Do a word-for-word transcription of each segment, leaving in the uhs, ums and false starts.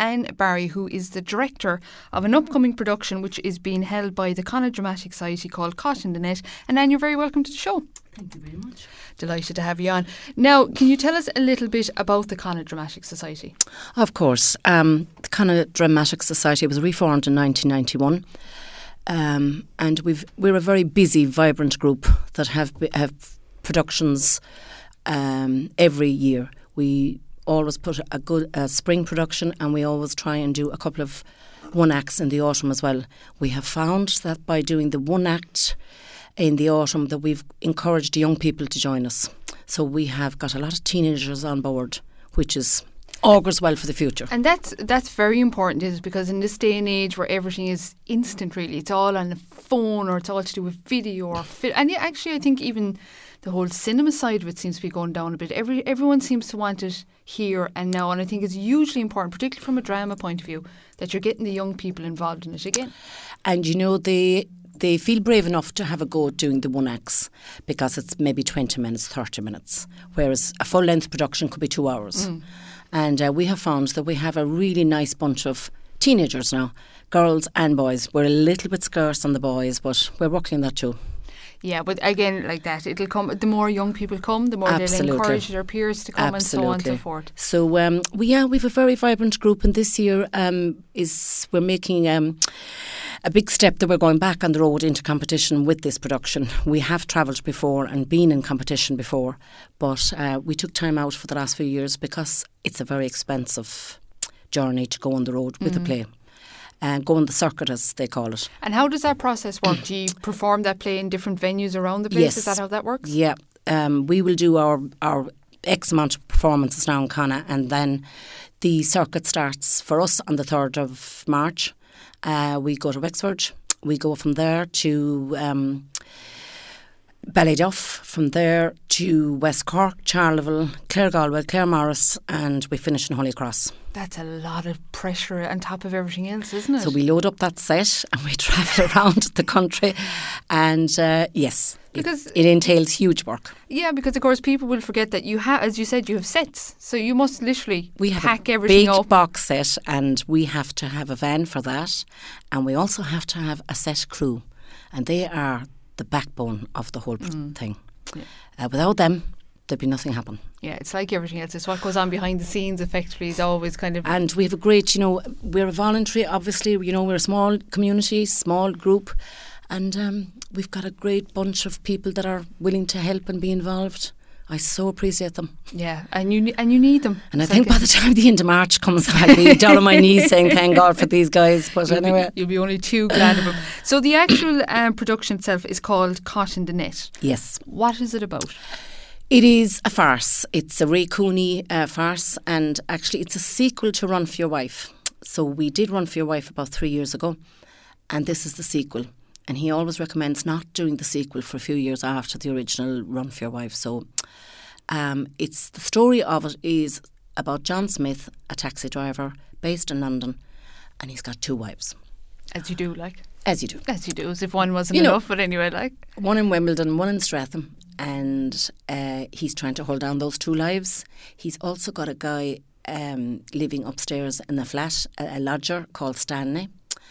Anne Barry, who is the director of an upcoming production which is being held by the Connacht Dramatic Society called Caught in the Net. And Anne, you're very welcome to the show. Thank you very much. Delighted to have you on. Now, can you tell us a little bit about the Connacht Dramatic Society? Of course. Um, the Connacht Dramatic Society was reformed in nineteen ninety-one. Um, and we've, we're a very busy, vibrant group that have have productions um, every year. We always put a good uh, spring production, and we always try and do a couple of one acts in the autumn as well. We have found that by doing the one act in the autumn that we've encouraged young people to join us. So we have got a lot of teenagers on board, which is augurs well for the future. And that's that's very important, is because in this day and age where everything is instant, really, it's all on the phone, or it's all to do with video or fit. And yeah, actually, I think even the whole cinema side of it seems to be going down a bit. Every everyone seems to want it here and now, and I think it's hugely important, particularly from a drama point of view, that you're getting the young people involved in it again. And you know, they they feel brave enough to have a go at doing the one acts, because it's maybe twenty minutes, thirty minutes, whereas a full length production could be two hours. Mm. And uh, we have found that we have a really nice bunch of teenagers now, girls and boys. We're a little bit scarce on the boys, but we're working on that too. Yeah, but again, like that, it'll come. The more young people come, the more Absolutely. they'll encourage their peers to come, Absolutely. and so on and so forth. So um, we yeah, we have a very vibrant group, and this year um, is we're making um, a big step that we're going back on the road into competition with this production. We have travelled before and been in competition before, but uh, we took time out for the last few years because it's a very expensive journey to go on the road with mm. a play. And go on the circuit, as they call it. And how does that process work? Do you perform that play in different venues around the place? Yes. Is that how that works? Yeah. Um, we will do our, our X amount of performances now in Connacht, and then the circuit starts for us on the third of March. Uh, we go to Wexford. We go from there to um, Ballyduff, from there to West Cork, Charleville, Claregalway, Claremorris, and we finish in Holy Cross. That's a lot of pressure on top of everything else, isn't it? So we load up that set and we travel around the country, and uh, yes, because it, it entails huge work. Yeah, because of course people will forget that you have, as you said, you have sets, so you must literally we have pack a everything big up. box set, and we have to have a van for that, and we also have to have a set crew, and they are the backbone of the whole mm. thing. Yeah. Uh, without them, there'd be nothing happen. Yeah, it's like everything else. It's what goes on behind the scenes, effectively, is always kind of... And we have a great, you know, we're a voluntary, obviously, you know, we're a small community, small group, and um, we've got a great bunch of people that are willing to help and be involved. I so appreciate them. Yeah, and you and you need them. And it's I think like by the time the end of March comes, I'll be down on my knees saying thank God for these guys. But you'll anyway. Be, you'll be only too glad of them. So the actual um, production itself is called Caught in the Net. Yes. What is it about? It is a farce. It's a Ray Cooney uh, farce, and actually it's a sequel to Run for Your Wife. So we did Run for Your Wife about three years ago, and this is the sequel. And he always recommends not doing the sequel for a few years after the original Run for Your Wife. So um, it's the story of it is about John Smith, a taxi driver based in London, and he's got two wives. As you do, like. As you do. As you do, as if one wasn't you enough, know, but anyway, like. One in Wimbledon, one in Stratham, and uh, he's trying to hold down those two lives. He's also got a guy um, living upstairs in a flat, a, a lodger called Stanley.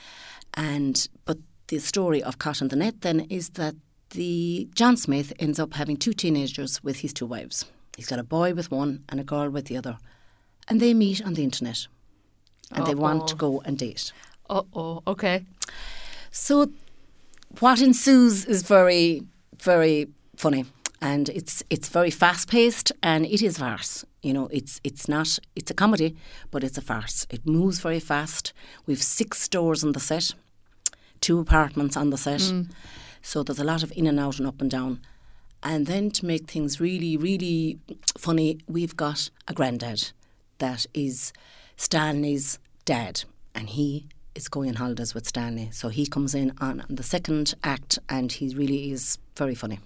And but the story of Caught in the Net then is that the John Smith ends up having two teenagers with his two wives. He's got a boy with one and a girl with the other, and they meet on the internet, and Uh-oh. they want to go and date. Uh oh, okay. So what ensues is very, very funny, and it's it's very fast paced, and it is farce. You know, it's it's not it's a comedy, but it's a farce. It moves very fast. We've six stores on the set, two apartments on the set, mm. so there's a lot of in and out and up and down. And then to make things really, really funny, we've got a granddad that is Stanley's dad, and he is going on holidays with Stanley. So he comes in on, on the second act, and he really is very funny.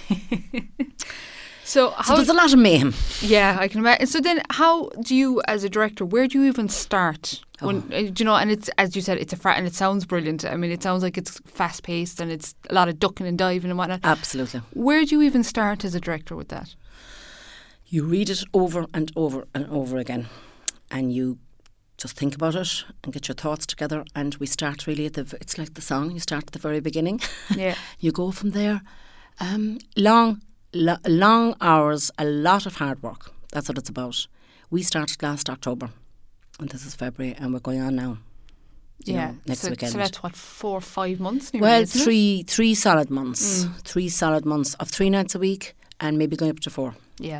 So, how so there's a lot of mayhem. Yeah, I can imagine. So then how do you, as a director, where do you even start? When, oh. uh, do you know, and it's, as you said, it's a fra- and it sounds brilliant. I mean, it sounds like it's fast paced and it's a lot of ducking and diving and whatnot. Absolutely. Where do you even start as a director with that? You read it over and over and over again, and you just think about it and get your thoughts together, and we start really at the, it's like the song, you start at the very beginning. Yeah. You go from there. Um, long, lo- long hours, a lot of hard work. That's what it's about. We started last October, and this is February, and we're going on now. you Yeah. know, next so, weekend. so that's what, four or five months nearly, Well, isn't it? three three solid months. Mm. Three solid months of three nights a week, and maybe going up to four. Yeah.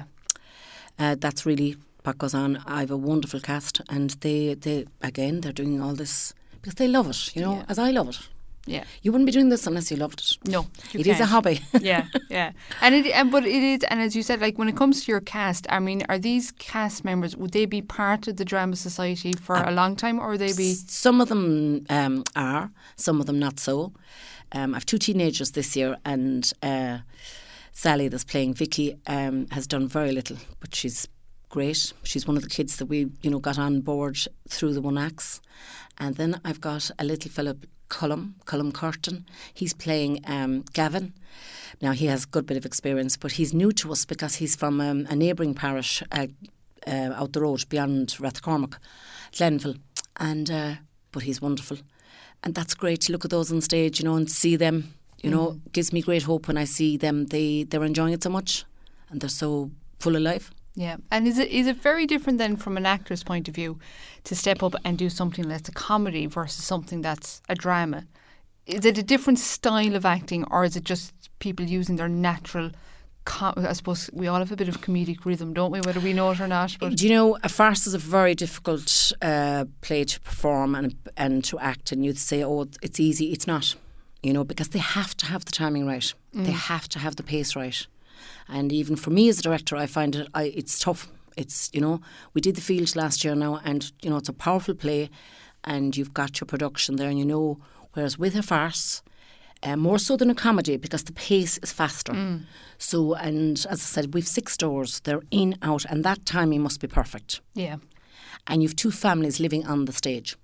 Uh, that's really what goes on. I have a wonderful cast, and they, they again, they're doing all this because they love it, you know, Yeah. as I love it. Yeah. You wouldn't be doing this unless you loved it. No, you It is a can't. hobby. Yeah, yeah, and it, and but it is, and as you said, like when it comes to your cast, I mean, are these cast members, would they be part of the Drama Society for a long time, or would they be? Some of them um, are, some of them not so. Um, I have two teenagers this year, and uh, Sally, that's playing Vicky, um, has done very little, but she's great. She's one of the kids that we, you know, got on board through the One Acts. And then I've got a little fella, Cullum, Cullum Curtin. He's playing um, Gavin. Now, he has a good bit of experience, but he's new to us because he's from um, a neighbouring parish uh, uh, out the road beyond Rathcormac, Glenville. And, uh, but he's wonderful. And that's great to look at those on stage, you know, and see them, you know, Mm. gives me great hope when I see them. They, they're enjoying it so much and they're so full of life. Yeah, and is it is it very different then from an actor's point of view to step up and do something that's a comedy versus something that's a drama? Is it a different style of acting, or is it just people using their natural? Com- I suppose we all have a bit of comedic rhythm, don't we? Whether we know it or not. But Do you know, a farce is a very difficult uh, play to perform and and to act, and you'd say, oh, it's easy. It's not, you know, because they have to have the timing right. Mm. They have to have the pace right. And even for me as a director, I find it I, it's tough. It's, you know, we did The Field last year now, and, you know, it's a powerful play, and you've got your production there, and you know, whereas with a farce, uh, more so than a comedy, because the pace is faster. Mm. So, and as I said, we've six doors, they're in, out, and that timing must be perfect. yeah, And you've two families living on the stage.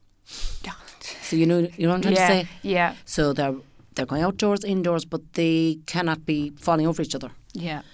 So you know, you know what I'm trying yeah, to say? yeah, So they're they're going outdoors, indoors, but they cannot be falling over each other. yeah.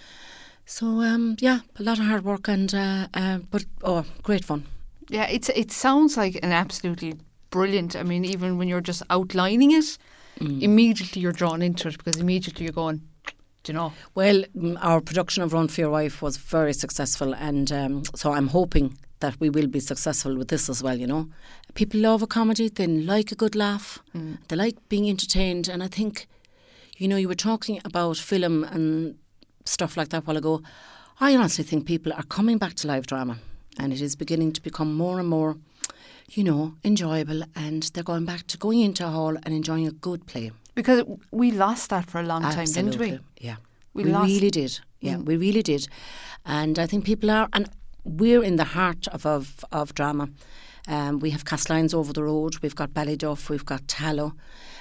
So um, yeah, a lot of hard work and uh, uh, but oh, great fun. Yeah, it's it sounds like an absolutely brilliant. I mean, even when you're just outlining it, Mm. immediately you're drawn into it because immediately you're going, do you know? Well, mm, our production of Run for Your Wife was very successful, and um, so I'm hoping that we will be successful with this as well. You know, people love a comedy; they like a good laugh, Mm. they like being entertained, and I think, you know, you were talking about film and stuff like that a while ago. I honestly think people are coming back to live drama, and it is beginning to become more and more, you know, enjoyable, and they're going back to going into a hall and enjoying a good play. Because we lost that for a long time, didn't we? Absolutely, yeah. We We, lost- really did. Yeah, Mm. we really did. And I think people are, and we're in the heart of of, of drama. Um, we have Castlines over the road, we've got Ballyduff, we've got Tallow.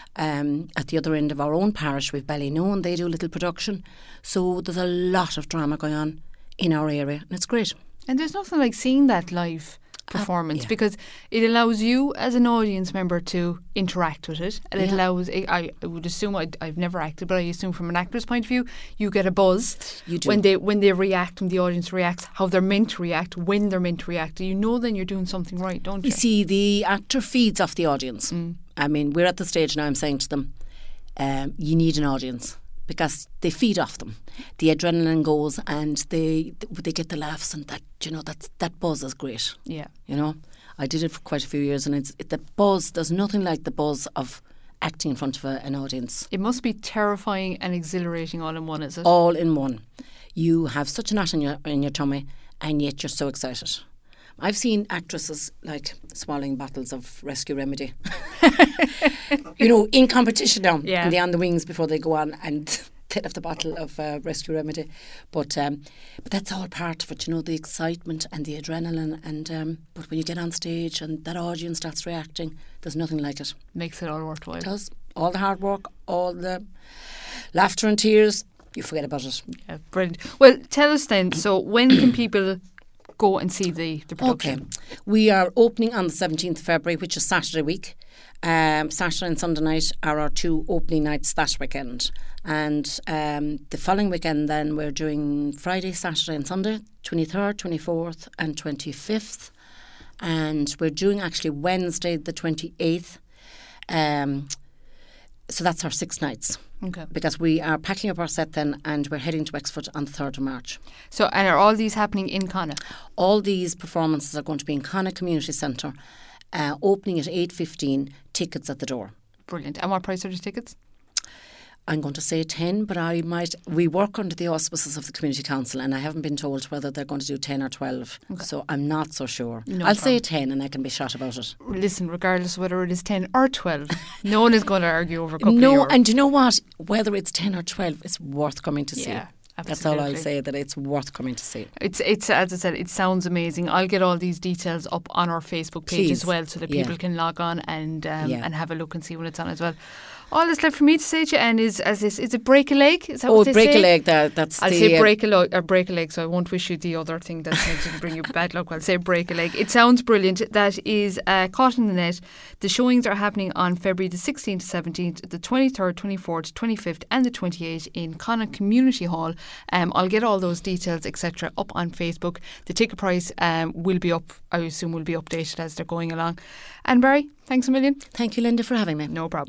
Um, at the other end of our own parish, we've Ballyknown, they do a little production. So there's a lot of drama going on in our area, and it's great. And there's nothing like seeing that live performance yeah. because it allows you as an audience member to interact with it, and it Yeah. allows. I, I would assume I'd, I've never acted, but I assume from an actor's point of view, you get a buzz You do. when they when they react, when the audience reacts, how they're meant to react, when they're meant to react. You know, then you're doing something right, don't you? You see, the actor feeds off the audience. Mm. I mean, we're at the stage now, I'm saying to them, um, you need an audience because they feed off them. The adrenaline goes and they they get the laughs, and that, you know, that's, that buzz is great. Yeah. You know, I did it for quite a few years, and it's it, the buzz, there's nothing like the buzz of acting in front of a, an audience. It must be terrifying and exhilarating all in one, is it? All in one. You have such a knot in your, in your tummy, and yet you're so excited. I've seen actresses like swallowing bottles of Rescue Remedy, you know, in competition now. Yeah. And they're on the wings before they go on, and they'll have the bottle of uh, Rescue Remedy. But um, but that's all part of it, you know, the excitement and the adrenaline. And um, but when you get on stage and that audience starts reacting, there's nothing like it. Makes it all worthwhile. It does. All the hard work, all the laughter and tears, you forget about it. Yeah, brilliant. Well, tell us then. So, when can people go and see the, the Okay. production? We are opening on the seventeenth of February, which is Saturday week. Um, Saturday and Sunday night are our two opening nights that weekend. And um, the following weekend then we're doing Friday, Saturday and Sunday, twenty-third, twenty-fourth and twenty-fifth. and we're doing actually Wednesday the twenty-eighth. Um, so that's our six nights. Okay. Because we are packing up our set then, and we're heading to Wexford on the third of March. So, and are all these happening in Connacht? All these performances are going to be in Connacht Community Centre, uh, opening at eight fifteen, tickets at the door. Brilliant. And what price are the tickets? I'm going to say ten, but I might. We work under the auspices of the Community Council, and I haven't been told whether they're going to do ten or twelve. Okay. So I'm not so sure. No I'll problem. say ten, and I can be shot about it. Listen, regardless of whether it is ten or twelve, no one is going to argue over a couple no, of euros. And do you know what? Whether it's ten or twelve, it's worth coming to see. Yeah. Absolutely. That's all I'll say, that it's worth coming to see. It's, it's as I said, it sounds amazing. I'll get all these details up on our Facebook page Please. as well, so that people yeah. can log on and um, yeah. and have a look and see when it's on as well. All that's left for me to say to you, Anne, is as this is it break a leg? Is that oh, what they break say? a leg. There, that's I'll the, say uh, break a leg or break a leg. So I won't wish you the other thing that's going to bring you bad luck. I'll say break a leg. It sounds brilliant. That is uh, Caught in the Net. The showings are happening on February the sixteenth to seventeenth, the twenty-third, twenty-fourth, twenty-fifth, and the twenty-eighth in Connacht Community Hall. Um, I'll get all those details, et cetera, up on Facebook. The ticket price um, will be up. I assume will be updated as they're going along. And Barry, thanks a million. Thank you, Linda, for having me. No problem.